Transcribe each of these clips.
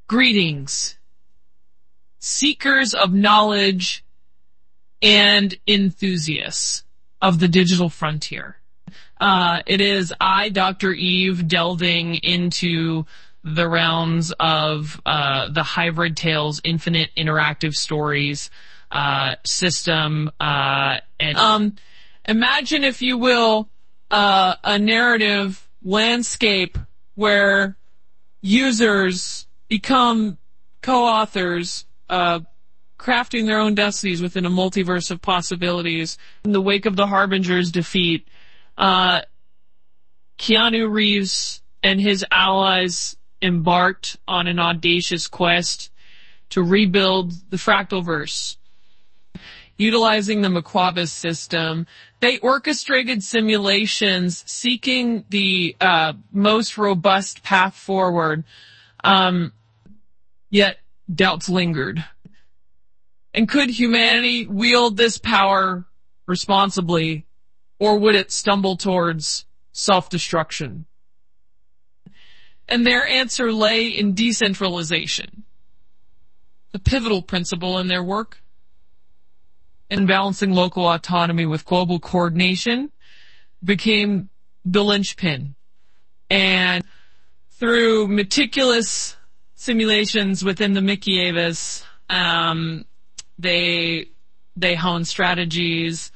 Greetings, seekers of knowledge and enthusiasts of the digital frontier. It is I, Dr. Eve, delving into the realms of the Hybrid Tales Infinite Interactive Stories system. And imagine, if you will, a narrative landscape where users become co-authors, crafting their own destinies within a multiverse of possibilities. In the wake of the Harbinger's defeat, Keanu Reeves and his allies embarked on an audacious quest to rebuild the Fractalverse. Utilizing the Maquabus system, they orchestrated simulations seeking the most robust path forward, yet doubts lingered. And could humanity wield this power responsibly, or would it stumble towards self-destruction? And their answer lay in decentralization, the pivotal principle in their work. And balancing local autonomy with global coordination became the linchpin. And through meticulous simulations within the Mickey-Avis, they honed strategies,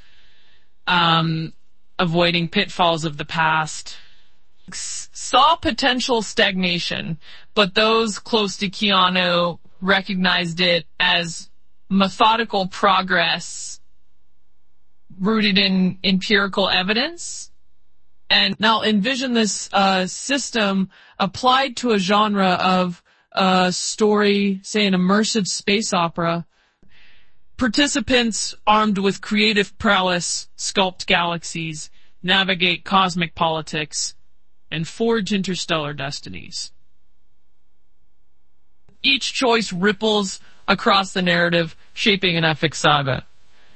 avoiding pitfalls of the past, saw potential stagnation, but those close to Keanu recognized it as methodical progress rooted in empirical evidence. And now envision this system applied to a genre of story, say an immersive space opera. Participants armed with creative prowess sculpt galaxies, navigate cosmic politics, and forge interstellar destinies. Each choice ripples across the narrative, shaping an epic saga.